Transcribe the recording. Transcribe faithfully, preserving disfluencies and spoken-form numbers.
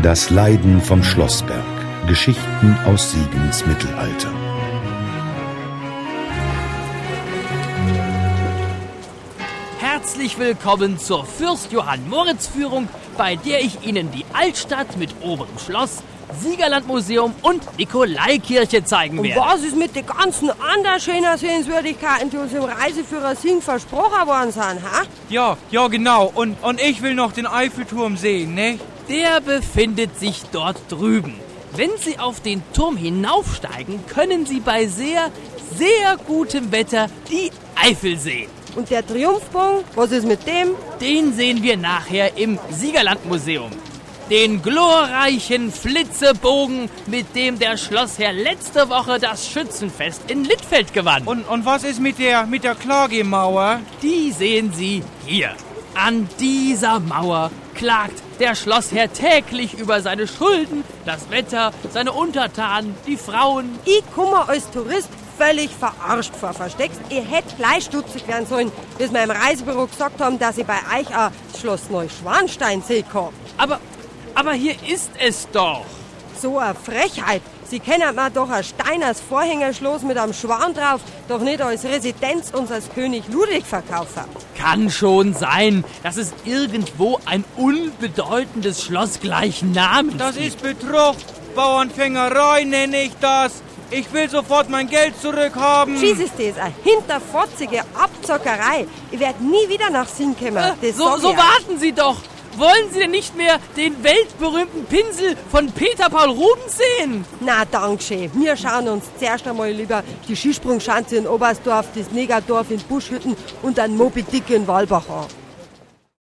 Das Leiden vom Schlossberg. Geschichten aus Siegens Mittelalter. Herzlich willkommen zur Fürst-Johann-Moritz-Führung, bei der ich Ihnen die Altstadt mit oberem Schloss, Siegerlandmuseum und Nikolaikirche zeigen werde. Und was ist mit den ganzen anderen schönen Sehenswürdigkeiten, die uns im Reiseführer Sing versprochen worden sind, ha? Ja, ja genau. Und, und ich will noch den Eiffelturm sehen, ne? Der befindet sich dort drüben. Wenn Sie auf den Turm hinaufsteigen, können Sie bei sehr, sehr gutem Wetter die Eifel sehen. Und der Triumphbogen, was ist mit dem? Den sehen wir nachher im Siegerlandmuseum. Den glorreichen Flitzebogen, mit dem der Schlossherr letzte Woche das Schützenfest in Littfeld gewann. Und, und was ist mit der, mit der Klagemauer? Die sehen Sie hier. An dieser Mauer klagt der Schlossherr täglich über seine Schulden, das Wetter, seine Untertanen, die Frauen. Ich komme als Tourist völlig verarscht vor, versteckst. Ihr hättet gleich stutzig werden sollen, bis wir im Reisebüro gesagt haben, dass ich bei euch auch das Schloss Neuschwanstein sehen kann. Aber, aber hier ist es doch. So eine Frechheit. Sie können mir doch ein Steiners Vorhängerschloss mit einem Schwan drauf doch nicht als Residenz unseres König Ludwig verkaufen. Kann schon sein, dass es irgendwo ein unbedeutendes Schloss gleichen Namens Das gibt. ist Betrug. Bauernfängerei nenne ich das. Ich will sofort mein Geld zurückhaben. Schieß ist das, eine hinterfotzige Abzockerei. Ich werde nie wieder nach Sinn kommen. Äh, Das so sag so ich euch. warten Sie doch. Wollen Sie denn nicht mehr den weltberühmten Pinsel von Peter Paul Rubens sehen? Na, dankeschön. Wir schauen uns zuerst einmal lieber die Skisprungschanze in Oberstdorf, das Negerdorf in Buschhütten und ein Moby Dick in Walbach an.